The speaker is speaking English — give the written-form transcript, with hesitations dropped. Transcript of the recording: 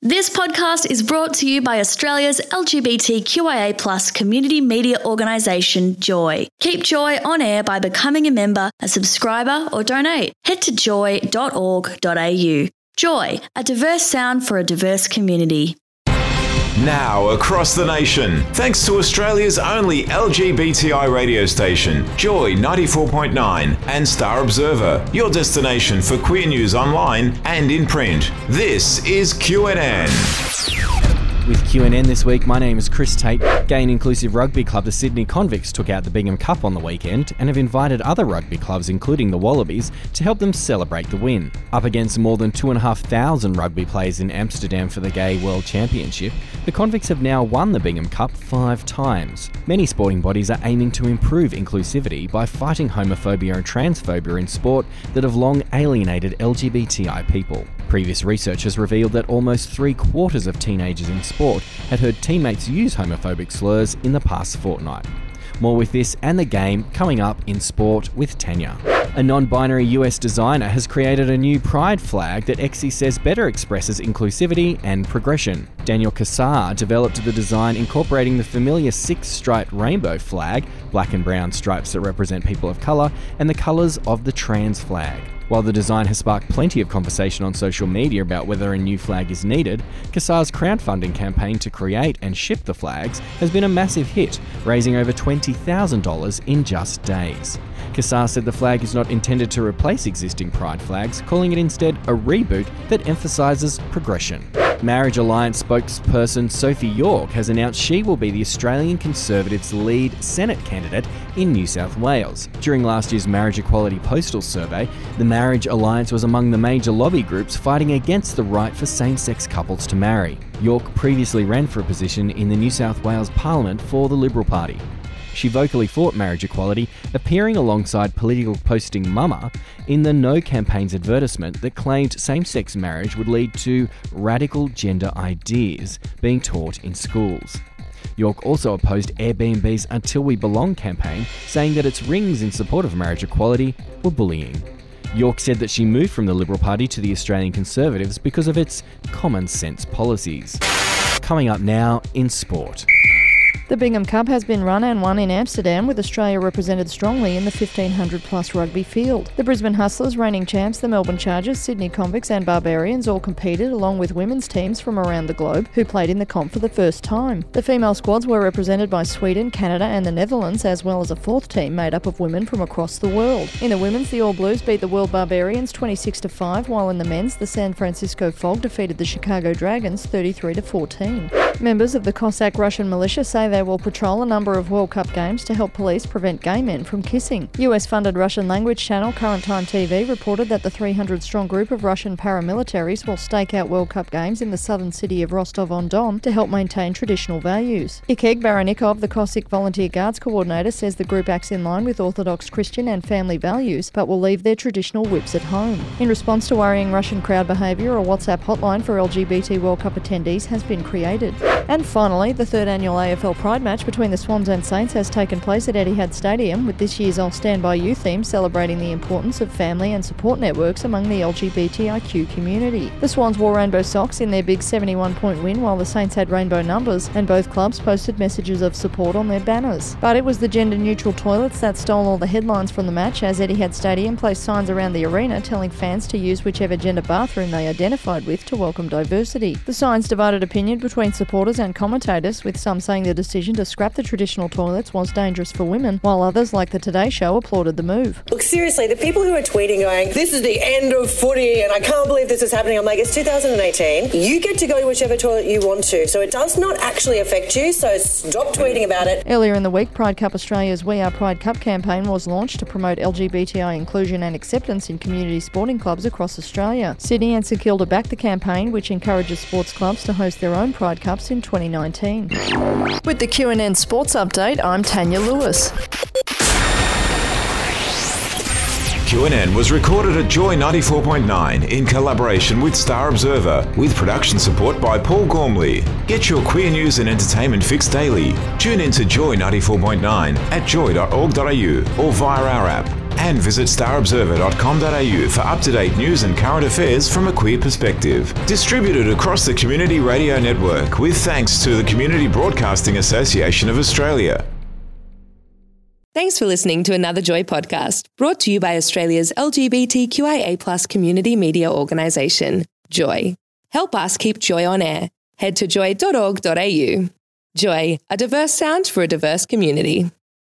This podcast is brought to you by Australia's LGBTQIA+ community media organisation, Joy. Keep Joy on air by becoming a member, a subscriber or donate. Head to joy.org.au. Joy, a diverse sound for a diverse community. Now across the nation, thanks to Australia's only LGBTI radio station, Joy 94.9 and Star Observer, your destination for queer news online and in print. This is QNN. With QNN this week, my name is Chris Tate. Gay and inclusive rugby club the Sydney Convicts took out the Bingham Cup on the weekend and have invited other rugby clubs, including the Wallabies, to help them celebrate the win. Up against more than 2,500 rugby players in Amsterdam for the Gay World Championship, the Convicts have now won the Bingham Cup 5 times. Many sporting bodies are aiming to improve inclusivity by fighting homophobia and transphobia in sport that have long alienated LGBTI people. Previous research has revealed that almost 3/4 of teenagers in sport had heard teammates use homophobic slurs in the past fortnight. More with this and the game coming up in Sport with Tanya. A non-binary US designer has created a new pride flag that Exie says better expresses inclusivity and progression. Daniel Kassar developed the design incorporating the familiar 6-striped rainbow flag, black and brown stripes that represent people of colour, and the colours of the trans flag. While the design has sparked plenty of conversation on social media about whether a new flag is needed, Kassar's crowdfunding campaign to create and ship the flags has been a massive hit, raising over $20,000 in just days. Kassar said the flag is not intended to replace existing pride flags, calling it instead a reboot that emphasises progression. Marriage Alliance spokesperson Sophie York has announced she will be the Australian Conservatives' lead Senate candidate in New South Wales. During last year's marriage equality postal survey, the Marriage Alliance was among the major lobby groups fighting against the right for same-sex couples to marry. York previously ran for a position in the New South Wales Parliament for the Liberal Party. She vocally fought marriage equality, appearing alongside political posting Mama in the No campaign's advertisement that claimed same-sex marriage would lead to radical gender ideas being taught in schools. York also opposed Airbnb's Until We Belong campaign, saying that its rings in support of marriage equality were bullying. York said that she moved from the Liberal Party to the Australian Conservatives because of its common sense policies. Coming up now in sport. The Bingham Cup has been run and won in Amsterdam, with Australia represented strongly in the 1,500-plus rugby field. The Brisbane Hustlers, reigning champs, the Melbourne Chargers, Sydney Convicts and Barbarians all competed, along with women's teams from around the globe who played in the comp for the first time. The female squads were represented by Sweden, Canada and the Netherlands, as well as a 4th team made up of women from across the world. In the women's, the All Blues beat the World Barbarians 26-5, while in the men's, the San Francisco Fog defeated the Chicago Dragons 33-14. Members of the Cossack Russian militia say they will patrol a number of World Cup games to help police prevent gay men from kissing. US-funded Russian language channel Current Time TV reported that the 300-strong group of Russian paramilitaries will stake out World Cup games in the southern city of Rostov-on-Don to help maintain traditional values. Ikeg Baranikov, the Cossack Volunteer Guards coordinator, says the group acts in line with Orthodox Christian and family values, but will leave their traditional whips at home. In response to worrying Russian crowd behaviour, a WhatsApp hotline for LGBT World Cup attendees has been created. And finally, the 3rd annual AFL Pride match between the Swans and Saints has taken place at Etihad Stadium, with this year's I'll Stand By You theme celebrating the importance of family and support networks among the LGBTIQ community. The Swans wore rainbow socks in their big 71-point win, while the Saints had rainbow numbers, and both clubs posted messages of support on their banners. But it was the gender-neutral toilets that stole all the headlines from the match, as Etihad Stadium placed signs around the arena telling fans to use whichever gender bathroom they identified with to welcome diversity. The signs divided opinion between supporters and commentators, with some saying the decision to scrap the traditional toilets was dangerous for women, while others, like the Today Show, applauded the move. Look, seriously, the people who are tweeting going, this is the end of footy and I can't believe this is happening, I'm like, it's 2018. You get to go to whichever toilet you want to, so it does not actually affect you, so stop tweeting about it. Earlier in the week, Pride Cup Australia's We Are Pride Cup campaign was launched to promote LGBTI inclusion and acceptance in community sporting clubs across Australia. Sydney and St Kilda backed the campaign, which encourages sports clubs to host their own Pride Cups in 2019. With the QNN Sports Update, I'm Tanya Lewis. QNN was recorded at Joy 94.9 in collaboration with Star Observer, with production support by Paul Gormley. Get your queer news and entertainment fix daily. Tune in to Joy 94.9 at joy.org.au or via our app. And visit starobserver.com.au for up-to-date news and current affairs from a queer perspective. Distributed across the Community Radio Network with thanks to the Community Broadcasting Association of Australia. Thanks for listening to another Joy podcast, brought to you by Australia's LGBTQIA+ community media organisation, Joy. Help us keep Joy on air. Head to joy.org.au. Joy, a diverse sound for a diverse community.